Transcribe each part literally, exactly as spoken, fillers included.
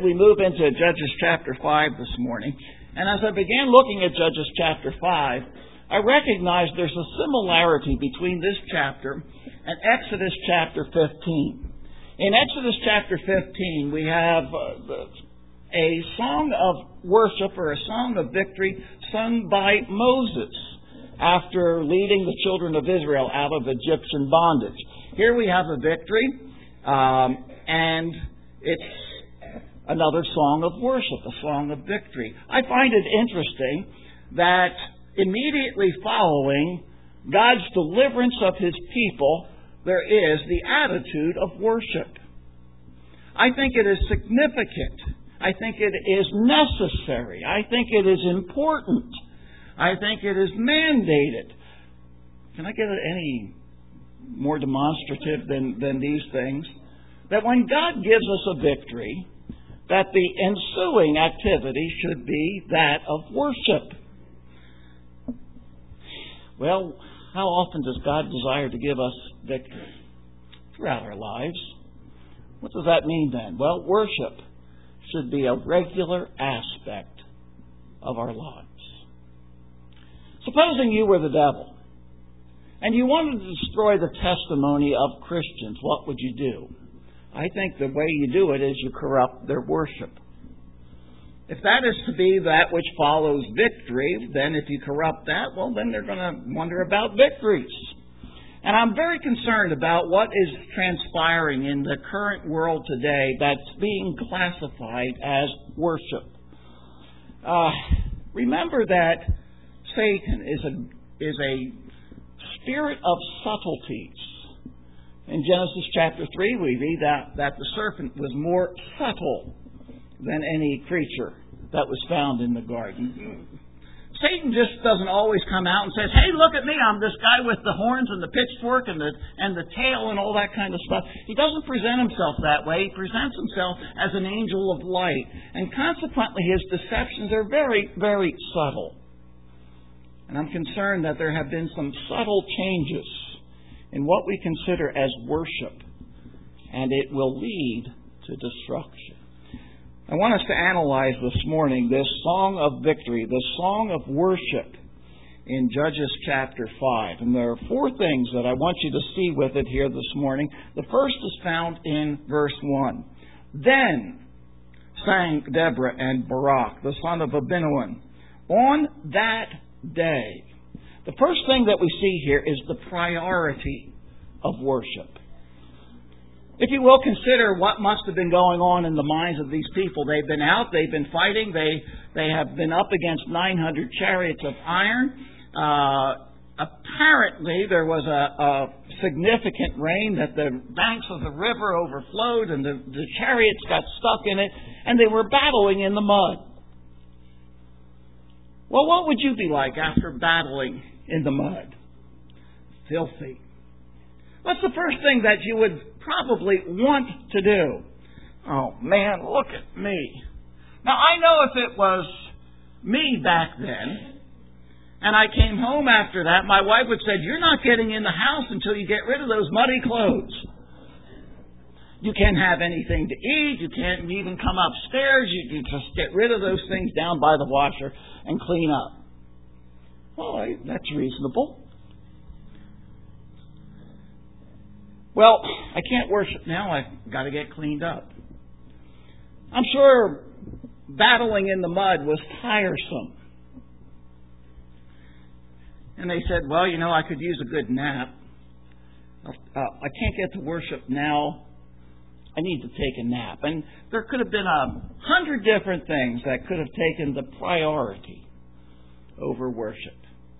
we move into Judges chapter five this morning. And as I began looking at Judges chapter five, I recognized there's a similarity between this chapter and Exodus chapter fifteen. In Exodus chapter fifteen, we have uh, a song of worship or a song of victory sung by Moses after leading the children of Israel out of Egyptian bondage. Here we have a victory, um, and it's another song of worship, a song of victory. I find it interesting that immediately following God's deliverance of His people, there is the attitude of worship. I think it is significant. I think it is necessary. I think it is important. I think it is mandated. Can I get it any more demonstrative than, than these things? That when God gives us a victory, that the ensuing activity should be that of worship. Well, how often does God desire to give us victory? Throughout our lives. What does that mean then? Well, worship should be a regular aspect of our lives. Supposing you were the devil and you wanted to destroy the testimony of Christians, what would you do? I think the way you do it is you corrupt their worship. If that is to be that which follows victory, then if you corrupt that, well, then they're going to wonder about victories. And I'm very concerned about what is transpiring in the current world today that's being classified as worship. Uh, remember that Satan is a, is a spirit of subtleties. In Genesis chapter three, we read that, that the serpent was more subtle than any creature that was found in the garden. Satan just doesn't always come out and says, hey, look at me, I'm this guy with the horns and the pitchfork and the and the tail and all that kind of stuff. He doesn't present himself that way. He presents himself as an angel of light. And consequently, his deceptions are very, very subtle. And I'm concerned that there have been some subtle changes in what we consider as worship, and it will lead to destruction. I want us to analyze this morning this song of victory, this song of worship in Judges chapter five. And there are four things that I want you to see with it here this morning. The first is found in verse one. Then sang Deborah and Barak, the son of Abinoam, on that day. The first thing that we see here is the priority of worship. If you will, consider what must have been going on in the minds of these people. They've been out, they've been fighting, they they have been up against nine hundred chariots of iron. Uh, apparently, there was a, a significant rain that the banks of the river overflowed and the, the chariots got stuck in it, and they were battling in the mud. Well, what would you be like after battling in the mud? Filthy. What's the first thing that you would probably want to do? Oh, man, look at me. Now, I know if it was me back then, and I came home after that, my wife would say, you're not getting in the house until you get rid of those muddy clothes. You can't have anything to eat. You can't even come upstairs. You, you just get rid of those things down by the washer and clean up. Well, that's reasonable. Well, I can't worship now. I've got to get cleaned up. I'm sure battling in the mud was tiresome. And they said, well, you know, I could use a good nap. Uh, I can't get to worship now. I need to take a nap. And there could have been a hundred different things that could have taken the priority over worship.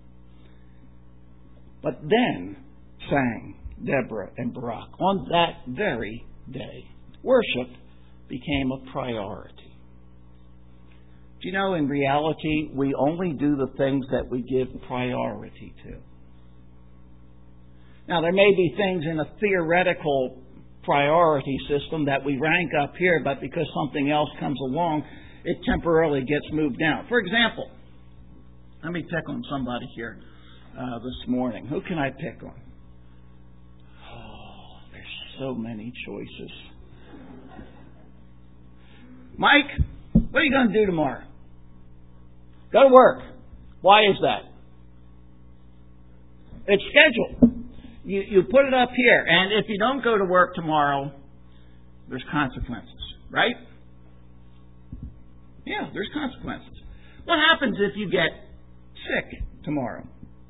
But then sang Deborah and Barak on that very day. Worship became a priority. Do you know, in reality, we only do the things that we give priority to. Now, there may be things in a theoretical priority system that we rank up here, but because something else comes along, it temporarily gets moved down. For example, let me pick on somebody here uh, this morning. Who can I pick on? Oh, there's so many choices. Mike, what are you going to do tomorrow? Go to work. Why is that? It's scheduled. You, you put it up here, and if you don't go to work tomorrow, there's consequences, right? Yeah, there's consequences. What happens if you get sick tomorrow?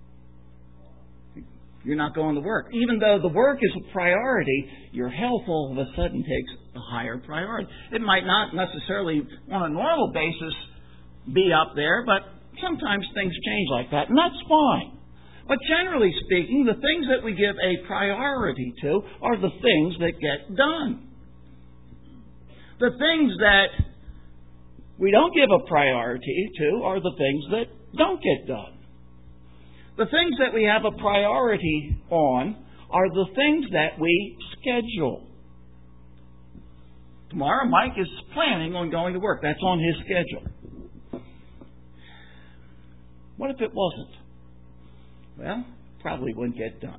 You're not going to work. Even though the work is a priority, your health all of a sudden takes a higher priority. It might not necessarily, on a normal basis, be up there, but sometimes things change like that, and that's fine. But generally speaking, the things that we give a priority to are the things that get done. The things that we don't give a priority to are the things that don't get done. The things that we have a priority on are the things that we schedule. Tomorrow, Mike is planning on going to work. That's on his schedule. What if it wasn't? Well, probably wouldn't get done.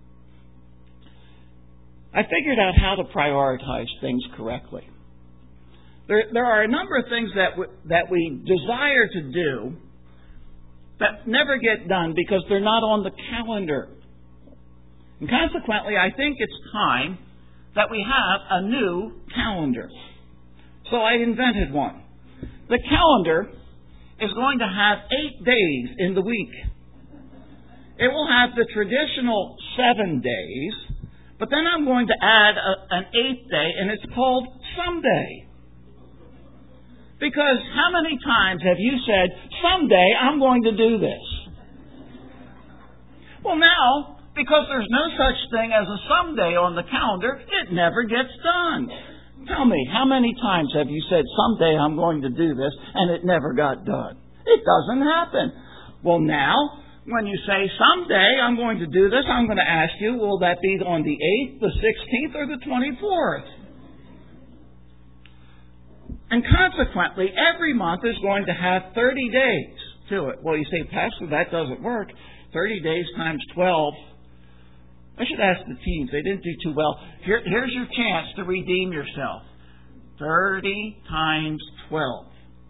I figured out how to prioritize things correctly. There, there are a number of things that w- that we desire to do that never get done because they're not on the calendar. And consequently, I think it's time that we have a new calendar. So I invented one. The calendar is going to have eight days in the week. It will have the traditional seven days, but then I'm going to add a, an eighth day, and it's called Someday. Because how many times have you said, someday I'm going to do this? Well, now, because there's no such thing as a someday on the calendar, it never gets done. Tell me, how many times have you said, someday I'm going to do this, and it never got done? It doesn't happen. Well, now, when you say, someday I'm going to do this, I'm going to ask you, will that be on the eighth, the sixteenth, or the twenty-fourth? And consequently, every month is going to have thirty days to it. Well, you say, Pastor, that doesn't work. thirty days times twelve. I should ask the teens. They didn't do too well. Here, here's your chance to redeem yourself. thirty times twelve.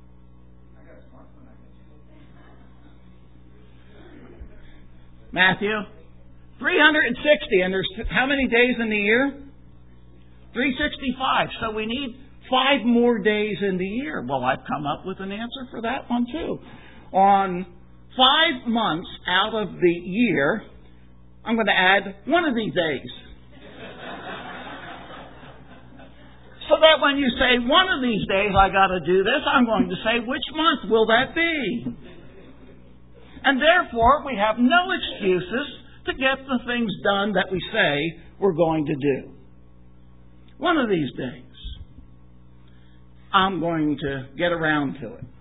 Matthew? three hundred sixty. And there's how many days in the year? three hundred sixty-five. So we need five more days in the year. Well, I've come up with an answer for that one too. On five months out of the year, I'm going to add one of these days. So that when you say one of these days I got to do this, I'm going to say, which month will that be? And therefore, we have no excuses to get the things done that we say we're going to do. One of these days, I'm going to get around to it.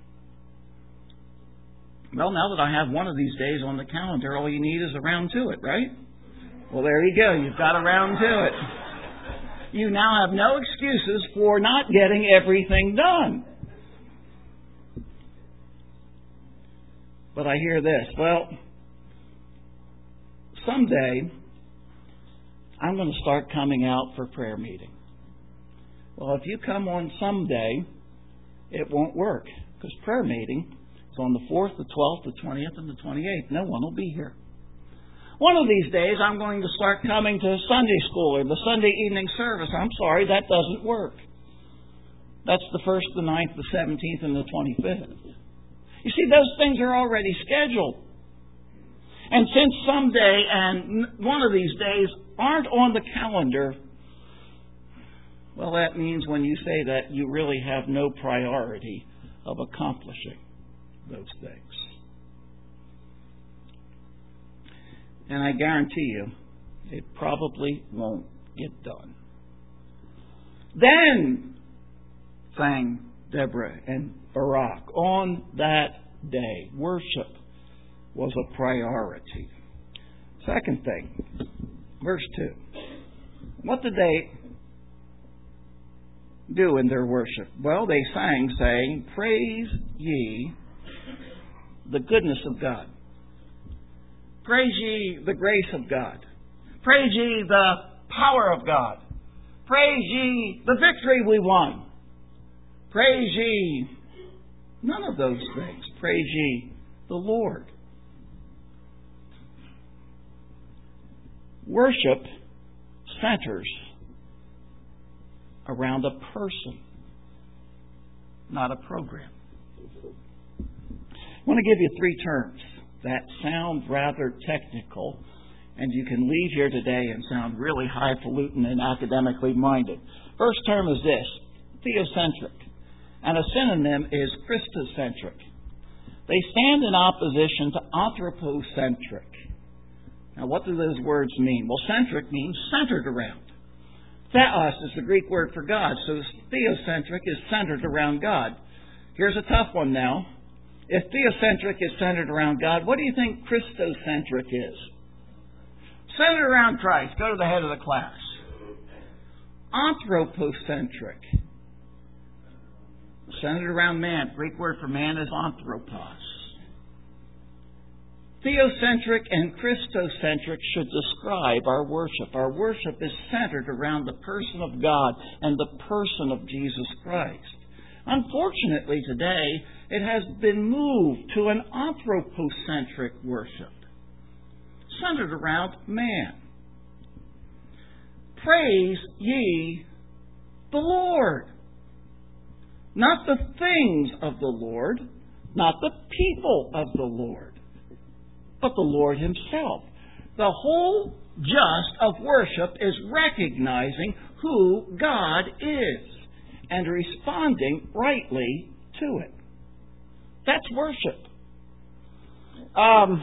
Well, now that I have one of these days on the calendar, all you need is around to it, right? Well, there you go. You've got around to it. You now have no excuses for not getting everything done. But I hear this. Well, someday I'm going to start coming out for prayer meeting. Well, if you come on someday, it won't work. Because prayer meeting is on the fourth, the twelfth, the twentieth, and the twenty-eighth. No one will be here. One of these days, I'm going to start coming to Sunday school or the Sunday evening service. I'm sorry, that doesn't work. That's the first, the ninth, the seventeenth, and the twenty-fifth. You see, those things are already scheduled. And since someday and one of these days aren't on the calendar, well, that means when you say that, you really have no priority of accomplishing those things. And I guarantee you, it probably won't get done. Then, sang Deborah and Barak, on that day, worship was a priority. Second thing, verse two. What did they do in their worship? Well, they sang, saying, praise ye the goodness of God. Praise ye the grace of God. Praise ye the power of God. Praise ye the victory we won. Praise ye. None of those things. Praise ye the Lord. Worship centers around a person, not a program. I want to give you three terms that sound rather technical, and you can leave here today and sound really highfalutin and academically minded. First term is this, theocentric, and a synonym is Christocentric. They stand in opposition to anthropocentric. Now, what do those words mean? Well, centric means centered around. Theos is the Greek word for God, so theocentric is centered around God. Here's a tough one now. If theocentric is centered around God, what do you think Christocentric is? Centered around Christ. Go to the head of the class. Anthropocentric. Centered around man. Greek word for man is anthropos. Theocentric and Christocentric should describe our worship. Our worship is centered around the person of God and the person of Jesus Christ. Unfortunately, today, it has been moved to an anthropocentric worship, centered around man. Praise ye the Lord. Not the things of the Lord, not the people of the Lord, but the Lord Himself. The whole just of worship is recognizing who God is and responding rightly to it. That's worship. Um,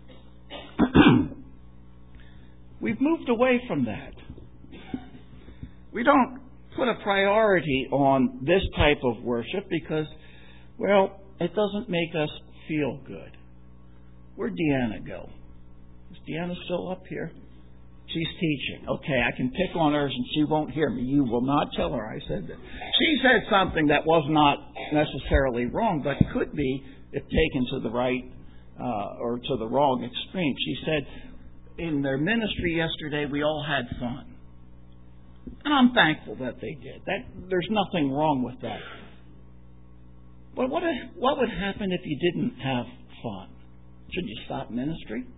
we've moved away from that. We don't put a priority on this type of worship because, well, it doesn't make us feel good. Where'd Deanna go? Is Deanna still up here? She's teaching. Okay, I can pick on her and she won't hear me. You will not tell her I said that. She said something that was not necessarily wrong, but could be if taken to the right uh, or to the wrong extreme. She said, in their ministry yesterday, we all had fun. And I'm thankful that they did. That there's nothing wrong with that. But what, if, what would happen if you didn't have fun? Should you stop ministry?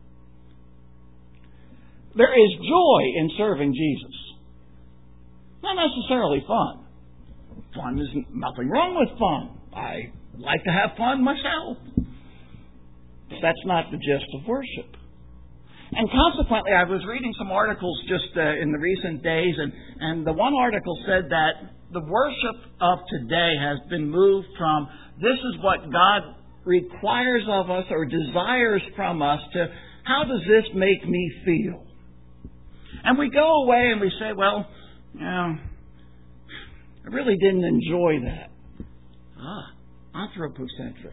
There is joy in serving Jesus. Not necessarily fun. Fun is nothing wrong with fun. I like to have fun myself. But that's not the gist of worship. And consequently, I was reading some articles just uh, in the recent days, and, and the one article said that the worship of today has been moved from this is what God requires of us or desires from us to how does this make me feel? And we go away and we say, well, you know, I really didn't enjoy that. Ah, anthropocentric.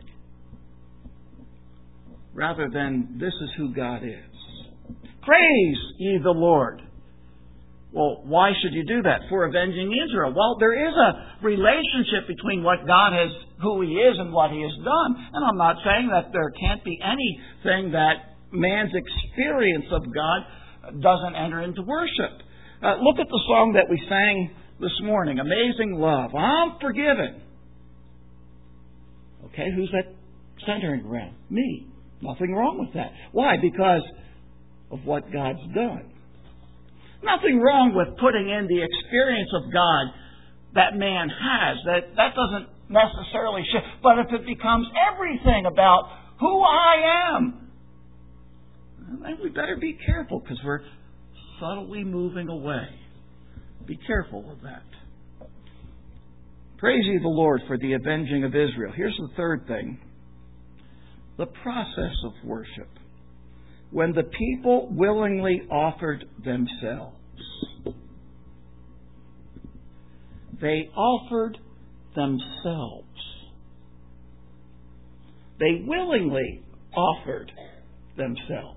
Rather than this is who God is. Praise ye the Lord. Well, why should you do that? For avenging Israel. Well, there is a relationship between what God has, who He is and what He has done. And I'm not saying that there can't be anything that man's experience of God doesn't enter into worship. Uh, look at the song that we sang this morning, Amazing Love. I'm forgiven. Okay, who's that centering around? Me. Nothing wrong with that. Why? Because of what God's done. Nothing wrong with putting in the experience of God that man has. That, that doesn't necessarily shift. But if it becomes everything about who I am, then we better be careful because we're subtly moving away. Be careful of that. Praise ye the Lord for the avenging of Israel. Here's the third thing. The process of worship. When the people willingly offered themselves. They offered themselves. They willingly offered themselves.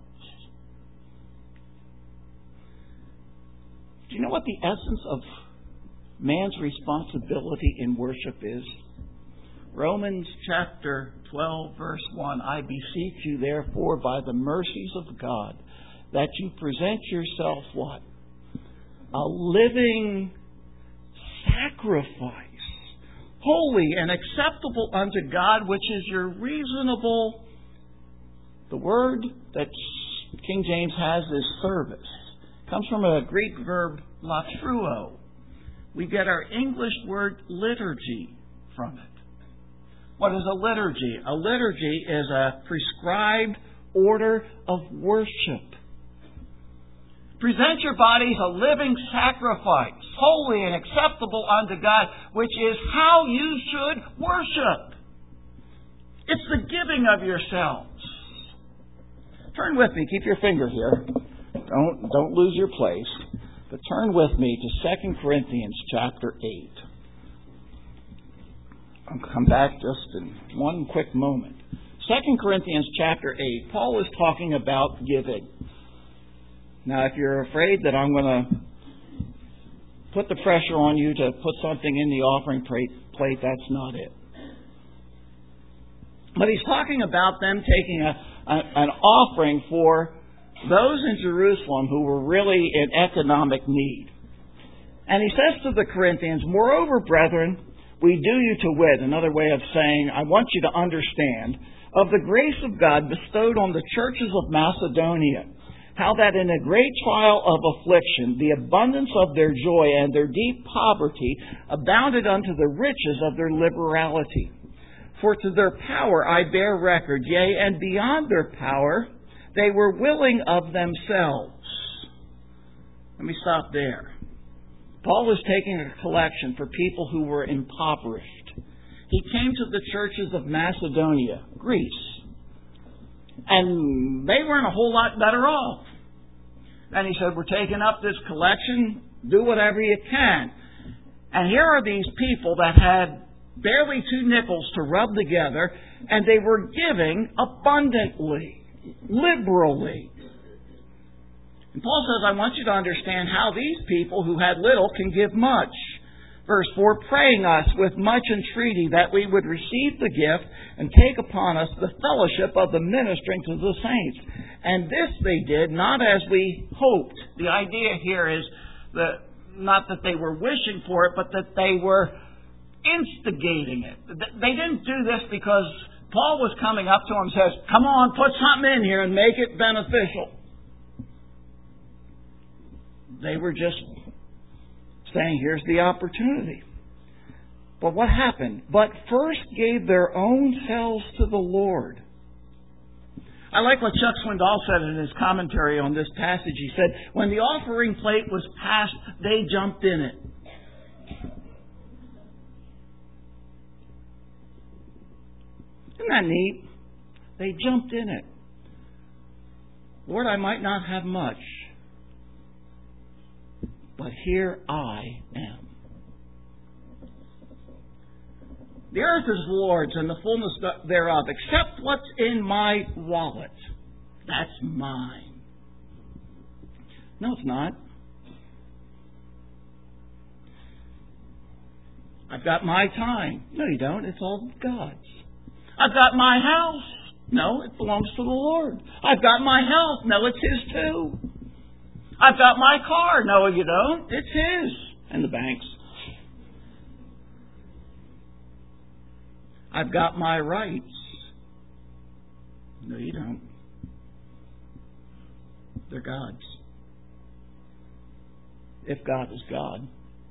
Do you know what the essence of man's responsibility in worship is? Romans chapter twelve, verse one, I beseech you, therefore, by the mercies of God, that you present yourself what? A living sacrifice, holy and acceptable unto God, which is your reasonable. The word that King James has is service. It comes from a Greek verb, latruo. We get our English word liturgy from it. What is a liturgy? A liturgy is a prescribed order of worship. Present your bodies a living sacrifice, holy and acceptable unto God, which is how you should worship. It's the giving of yourselves. Turn with me. Keep your finger here. Don't, don't lose your place. But turn with me to Second Corinthians chapter eight. I'll come back just in one quick moment. Second Corinthians chapter eight. Paul is talking about giving. Now, if you're afraid that I'm going to put the pressure on you to put something in the offering plate, that's not it. But he's talking about them taking a, a, an offering for those in Jerusalem who were really in economic need. And he says to the Corinthians, moreover, brethren, we do you to wit, another way of saying, I want you to understand, of the grace of God bestowed on the churches of Macedonia, how that in a great trial of affliction, the abundance of their joy and their deep poverty abounded unto the riches of their liberality. For to their power I bear record, yea, and beyond their power, they were willing of themselves. Let me stop there. Paul is taking a collection for people who were impoverished. He came to the churches of Macedonia, Greece, and they weren't a whole lot better off. And he said, we're taking up this collection, do whatever you can. And here are these people that had barely two nickels to rub together, and they were giving abundantly, liberally. And Paul says, I want you to understand how these people who had little can give much. Verse four, praying us with much entreaty that we would receive the gift and take upon us the fellowship of the ministering to the saints. And this they did not as we hoped. The idea here is that not that they were wishing for it, but that they were instigating it. They didn't do this because Paul was coming up to them and says, come on, put something in here and make it beneficial. They were just saying, here's the opportunity. But what happened? But first gave their own selves to the Lord. I like what Chuck Swindoll said in his commentary on this passage. He said, when the offering plate was passed, they jumped in it. Isn't that neat? They jumped in it. Lord, I might not have much, but here I am. The earth is the Lord's and the fullness thereof, except what's in my wallet. That's mine. No, it's not. I've got my time. No, you don't. It's all God's. I've got my house. No, it belongs to the Lord. I've got my health. No, it's His too. I've got my car. No, you don't. It's His. And the bank's. I've got my rights. No, you don't. They're God's. If God is God.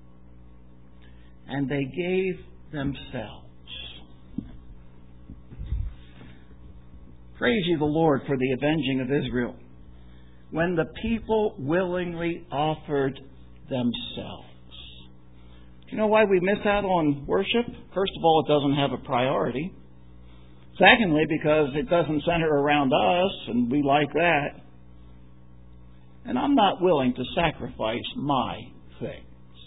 And they gave themselves. Praise ye the Lord for the avenging of Israel, when the people willingly offered themselves. Do you know why we miss out on worship? First of all, it doesn't have a priority. Secondly, because it doesn't center around us, and we like that. And I'm not willing to sacrifice my things.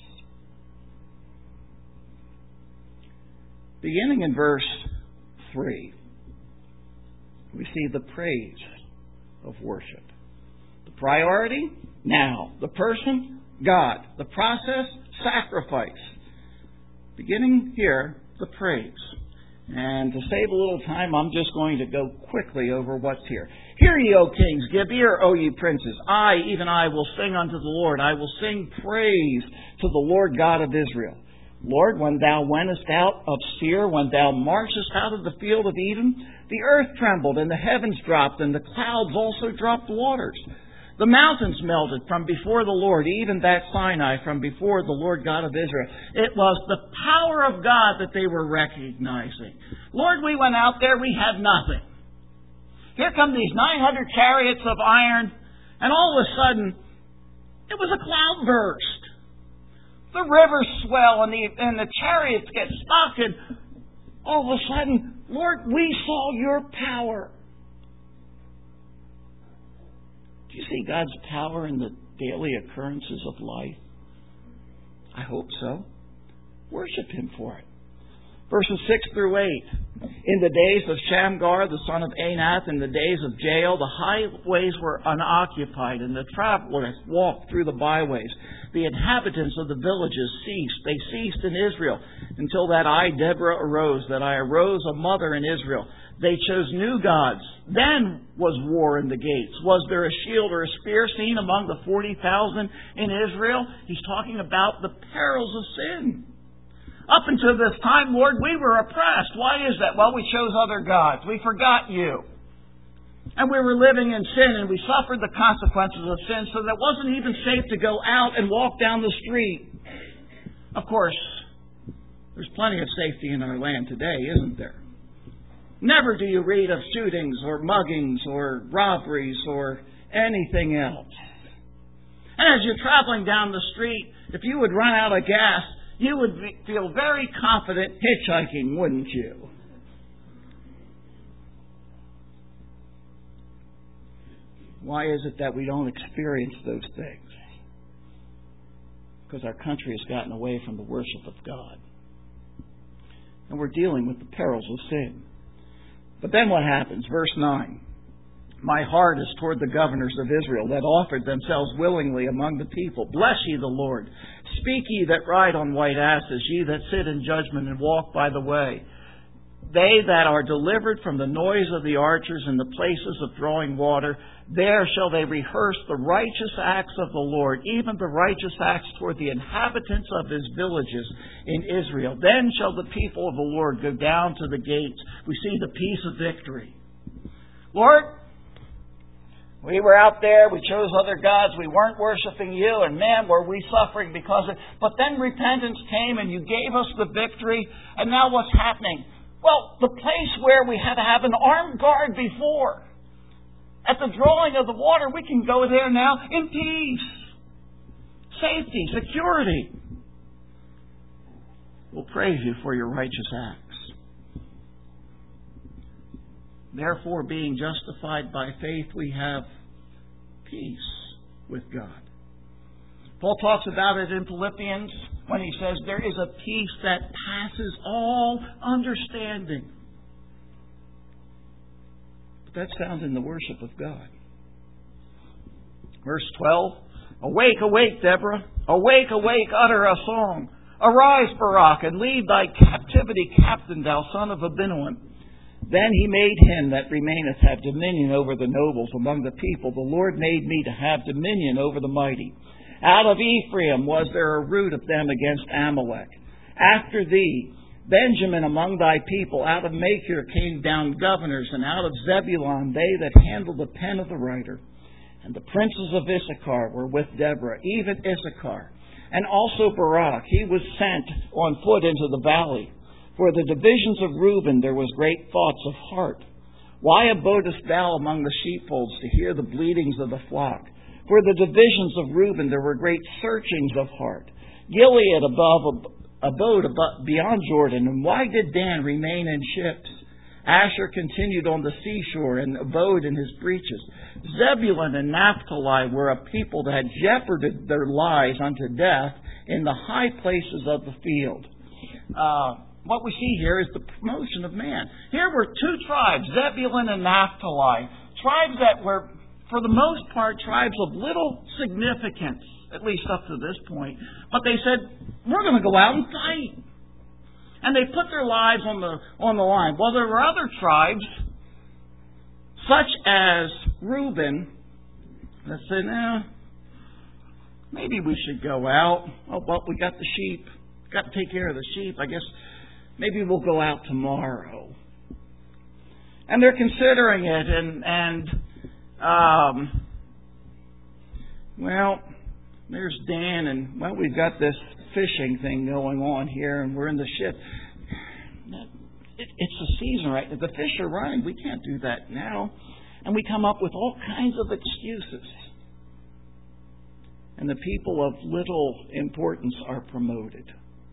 Beginning in verse three, we see the praise of worship. The priority, now. The person, God. The process, sacrifice. Beginning here, the praise. And to save a little time, I'm just going to go quickly over what's here. Hear ye, O kings, give ear, O ye princes. I, even I, will sing unto the Lord. I will sing praise to the Lord God of Israel. Lord, when thou wentest out of Seir, when thou marchest out of the field of Edom, the earth trembled, and the heavens dropped, and the clouds also dropped waters. The mountains melted from before the Lord, even that Sinai from before the Lord God of Israel. It was the power of God that they were recognizing. Lord, we went out there, we had nothing. Here come these nine hundred chariots of iron, and all of a sudden, it was a cloud burst. The rivers swell and the, and the chariots get stuck, and all of a sudden, Lord, we saw your power. Do you see God's power in the daily occurrences of life? I hope so. Worship Him for it. Verses six through eight. In the days of Shamgar, the son of Anath, in the days of Jael, the highways were unoccupied, and the travelers walked through the byways. The inhabitants of the villages ceased. They ceased in Israel until that I, Deborah, arose, that I arose a mother in Israel. They chose new gods. Then was war in the gates. Was there a shield or a spear seen among the forty thousand in Israel? He's talking about the perils of sin. Up until this time, Lord, we were oppressed. Why is that? Well, we chose other gods. We forgot you. And we were living in sin, and we suffered the consequences of sin, so that it wasn't even safe to go out and walk down the street. Of course, there's plenty of safety in our land today, isn't there? Never do you read of shootings or muggings or robberies or anything else. And as you're traveling down the street, if you would run out of gas, you would feel very confident hitchhiking, wouldn't you? Why is it that we don't experience those things? Because our country has gotten away from the worship of God. And we're dealing with the perils of sin. But then what happens? Verse nine. My heart is toward the governors of Israel that offered themselves willingly among the people. Bless ye the Lord. Speak ye that ride on white asses, ye that sit in judgment and walk by the way. They that are delivered from the noise of the archers in the places of drawing water, there shall they rehearse the righteous acts of the Lord, even the righteous acts toward the inhabitants of His villages in Israel. Then shall the people of the Lord go down to the gates. We see the peace of victory. Lord, we were out there, we chose other gods, we weren't worshiping you, and man, were we suffering because of it. But then repentance came and you gave us the victory, and now what's happening? Well, the place where we had to have an armed guard before, at the drawing of the water, we can go there now in peace, safety, security. We'll praise you for your righteous acts. Therefore, being justified by faith, we have peace with God. Paul talks about it in Philippians when he says there is a peace that passes all understanding. But that's found in the worship of God. Verse twelve, Awake, awake, Deborah. Awake, awake, utter a song. Arise, Barak, and lead thy captivity captain, thou son of Abinoam. Then he made him that remaineth have dominion over the nobles among the people. The Lord made me to have dominion over the mighty. Out of Ephraim was there a root of them against Amalek. After thee, Benjamin among thy people, out of Machir came down governors, and out of Zebulun they that handled the pen of the writer. And the princes of Issachar were with Deborah, even Issachar. And also Barak, he was sent on foot into the valley. For the divisions of Reuben there was great thoughts of heart. Why abodest thou among the sheepfolds to hear the bleatings of the flock? For the divisions of Reuben there were great searchings of heart. Gilead above abode above, beyond Jordan. And why did Dan remain in ships? Asher continued on the seashore and abode in his breaches. Zebulun and Naphtali were a people that had jeoparded their lives unto death in the high places of the field. Uh, what we see here is the promotion of man. Here were two tribes, Zebulun and Naphtali. Tribes that were, for the most part, tribes of little significance, at least up to this point. But they said, we're going to go out and fight. And they put their lives on the on the line. Well, there were other tribes, such as Reuben, that said, eh, maybe we should go out. Oh, well, we got the sheep. got to take care of the sheep. I guess maybe we'll go out tomorrow. And they're considering it, and, and um, well, there's Dan, and, well, we've got this fishing thing going on here, and we're in the ship. It, it's the season, right? The fish are running. We can't do that now. And we come up with all kinds of excuses. And the people of little importance are promoted.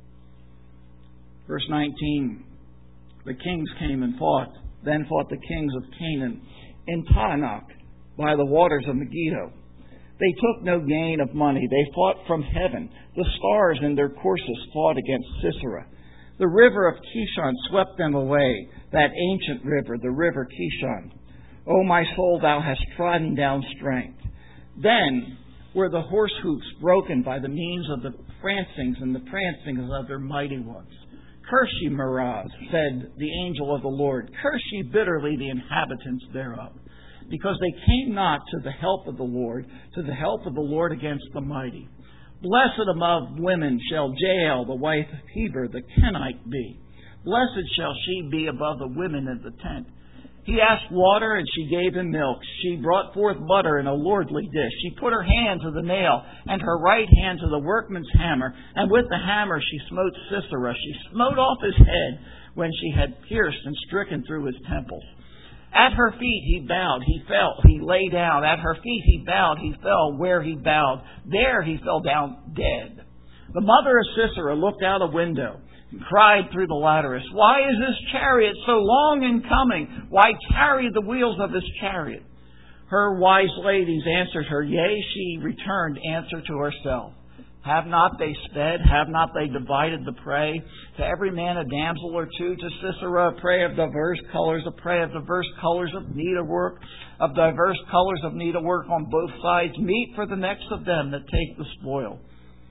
Verse nineteen, the kings came and fought, then fought the kings of Canaan in Taanach by the waters of Megiddo. They took no gain of money. They fought from heaven. The stars in their courses fought against Sisera. The river of Kishon swept them away, that ancient river, the river Kishon. O my soul, thou hast trodden down strength. Then were the horse hooves broken by the means of the prancings and the prancings of their mighty ones. Curse ye, Meroz, said the angel of the Lord. Curse ye bitterly the inhabitants thereof, because they came not to the help of the Lord, to the help of the Lord against the mighty. Blessed among women shall Jael, the wife of Heber, the Kenite, be. Blessed shall she be above the women in the tent. He asked water, and she gave him milk. She brought forth butter in a lordly dish. She put her hand to the nail, and her right hand to the workman's hammer, and with the hammer she smote Sisera. She smote off his head when she had pierced and stricken through his temples. At her feet he bowed, he fell, he lay down. At her feet he bowed, he fell where he bowed. There he fell down dead. The mother of Sisera looked out a window and cried through the lattice, Why is this chariot so long in coming? Why tarry the wheels of this chariot? Her wise ladies answered her, Yea, she returned answer to herself. Have not they sped? Have not they divided the prey? To every man a damsel or two, to Sisera a prey of diverse colors, a prey of diverse colors of needlework, of diverse colors of needlework on both sides, meat for the necks of them that take the spoil.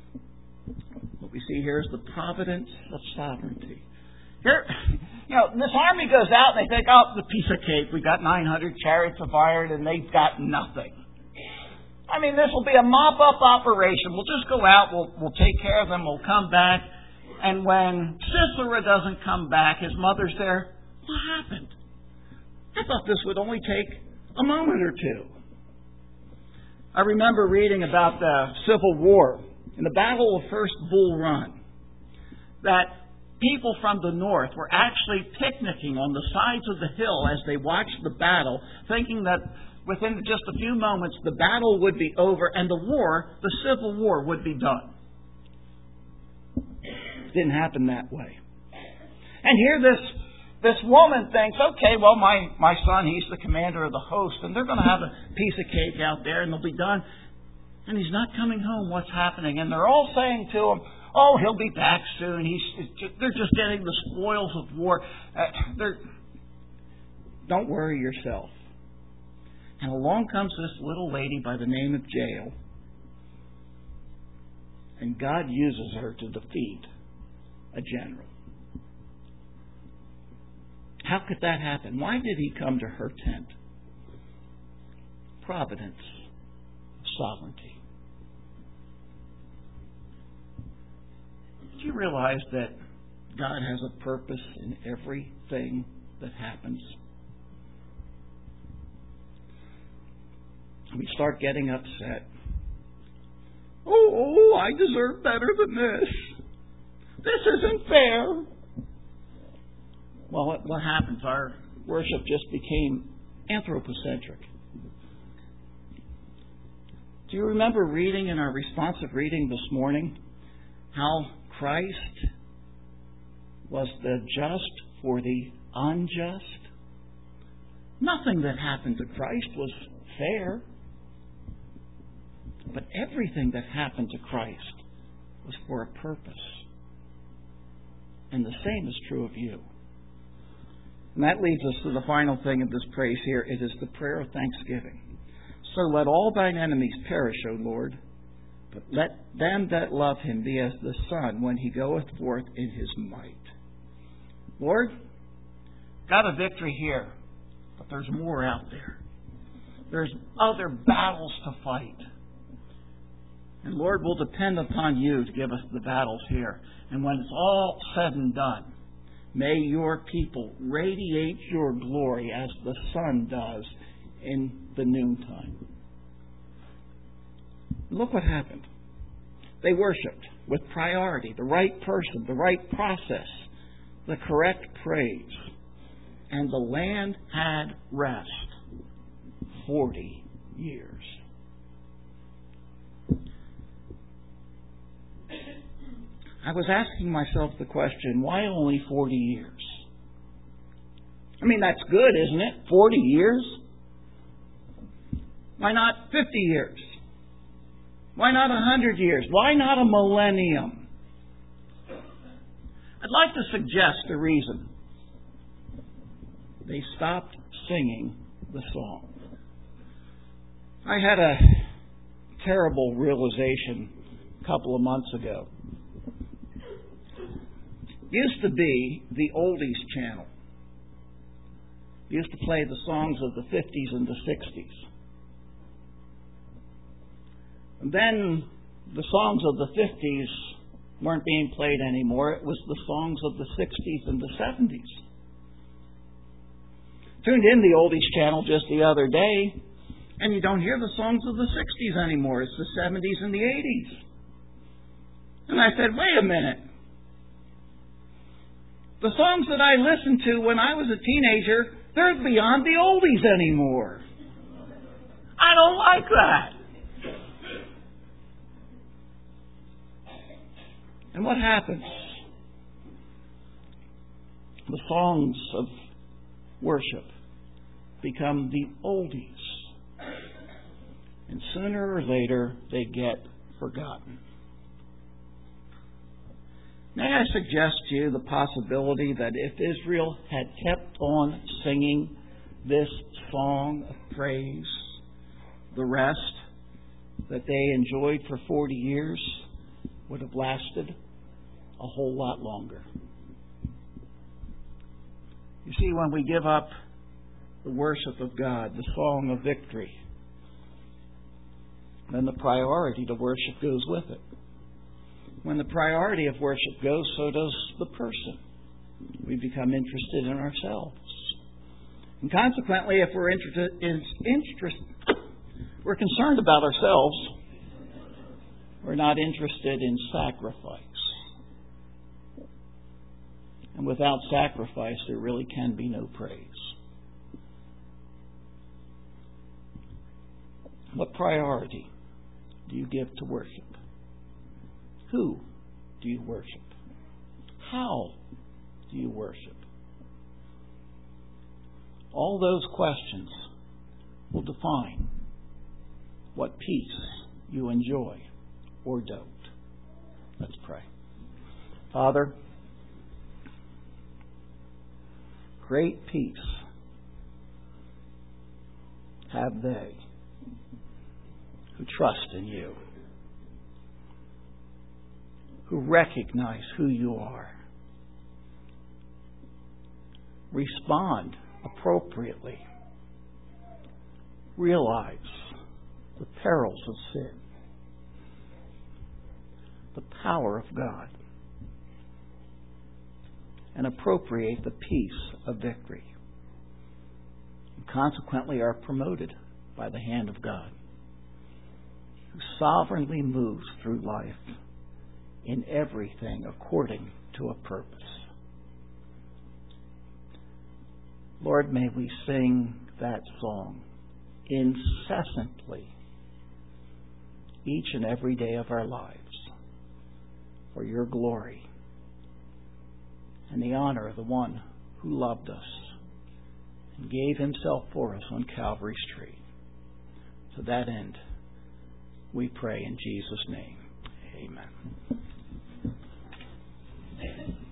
What we see here is the providence of sovereignty. Here, you know, this army goes out and they think, oh, the piece of cake. We got nine hundred chariots of iron and they've got nothing. I mean, this will be a mop-up operation. We'll just go out, we'll, we'll take care of them, we'll come back. And when Sisera doesn't come back, his mother's there, what happened? I thought this would only take a moment or two. I remember reading about the Civil War in the Battle of First Bull Run, that people from the north were actually picnicking on the sides of the hill as they watched the battle, thinking that within just a few moments, the battle would be over and the war, the Civil War, would be done. It didn't happen that way. And here this, this woman thinks, okay, well, my, my son, he's the commander of the host, and they're going to have a piece of cake out there and they'll be done. And he's not coming home. What's happening? And they're all saying to him, oh, he'll be back soon. He's, they're just getting the spoils of war. Uh, they're, don't worry yourself. And along comes this little lady by the name of Jael. And God uses her to defeat a general. How could that happen? Why did he come to her tent? Providence, sovereignty. Do you realize that God has a purpose in everything that happens? We start getting upset. Oh, oh, I deserve better than this. This isn't fair. Well, what, what happens? Our worship just became anthropocentric. Do you remember reading in our responsive reading this morning how Christ was the just for the unjust? Nothing that happened to Christ was fair. But everything that happened to Christ was for a purpose. And the same is true of you. And that leads us to the final thing of this praise here. It is the prayer of thanksgiving. So let all thine enemies perish, O Lord, but let them that love him be as the sun when he goeth forth in his might. Lord, got a victory here, but there's more out there. There's other battles to fight. And Lord, we'll depend upon you to give us the battles here. And when it's all said and done, may your people radiate your glory as the sun does in the noontime. Look what happened. They worshipped with priority, the right person, the right process, the correct praise. And the land had rest. Forty years. I was asking myself the question, why only forty years? I mean, that's good, isn't it? Forty years? Why not fifty years? Why not a hundred years? Why not a millennium? I'd like to suggest a reason. They stopped singing the song. I had a terrible realization a couple of months ago. Used to be the oldies channel. Used to play the songs of the fifties and the sixties. And then the songs of the fifties weren't being played anymore. It was the songs of the sixties and the seventies. Tuned in the oldies channel just the other day, and you don't hear the songs of the sixties anymore. It's the seventies and the eighties. And I said, wait a minute. The songs that I listened to when I was a teenager, they're beyond the oldies anymore. I don't like that. And what happens? The songs of worship become the oldies. And sooner or later, they get forgotten. May I suggest to you the possibility that if Israel had kept on singing this song of praise, the rest that they enjoyed for forty years would have lasted a whole lot longer. You see, when we give up the worship of God, the song of victory, then the priority to worship goes with it. When the priority of worship goes, so does the person. We become interested in ourselves. And consequently, if we're interested in interest, we're concerned about ourselves, we're not interested in sacrifice. And without sacrifice, there really can be no praise. What priority do you give to worship? Who do you worship? How do you worship? All those questions will define what peace you enjoy or don't. Let's pray. Father, great peace have they who trust in you, who recognize who you are, respond appropriately, realize the perils of sin, the power of God, and appropriate the peace of victory, and consequently are promoted by the hand of God, who sovereignly moves through life in everything according to a purpose. Lord, may we sing that song incessantly each and every day of our lives for your glory and the honor of the one who loved us and gave himself for us on Calvary's tree. To that end, we pray in Jesus' name. Amen.